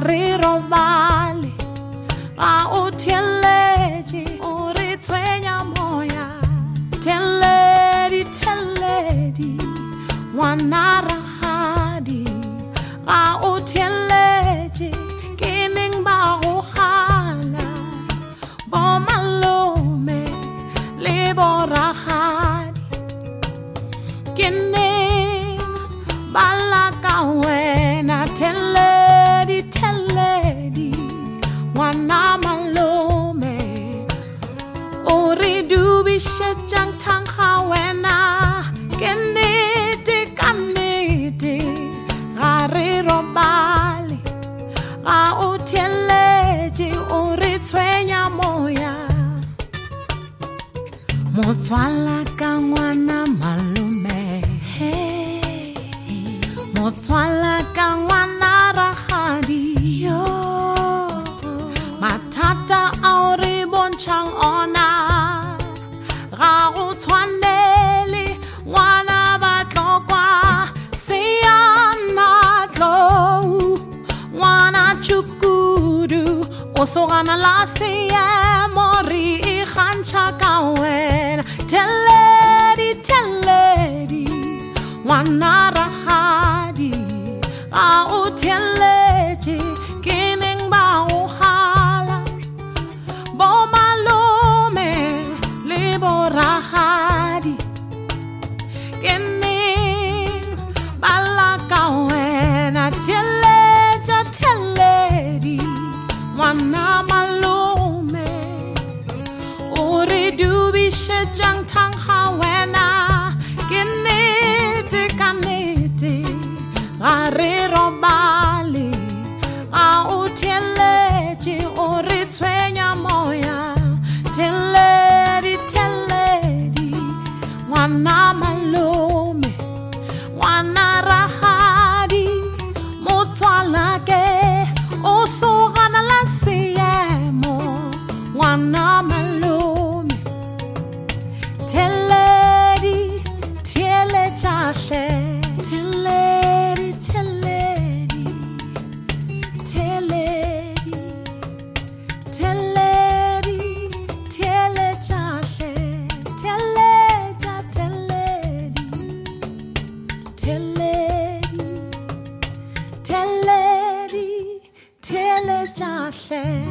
re robale ga o theletše o re tshwenya moya theledi ngwana ragadi ga o theletše ke neng ba go gala bo malome le bo ragadi ke neng ba la ka wena theledi ngwana malome o re dubišetšang thang ga wena ke nnete ka nnete ga re robale ga o theletše o re tshwenya moya motswala ka ngwana malome motswala ka ngwana ragadi mathata ao re bontšhang ona ga go tshwanele ngwana batlokwa seana tlou ngwana tšhukudu o sogana la seemo re ikgantšha ka wena theledi ngwana ragadi ga o theletše ke neng ba go gala bo malome le bo ragadi ke neng ba la ka wena theledi ngwana malome o re dubišetšang thang ga wena ke nnete ka nnete ga re robale ga o theletše o re tshwenya moya theledi ngwana malome ngwana ragadi motswala ke o sogana la seemo ngwana malome theletšahle theletšahle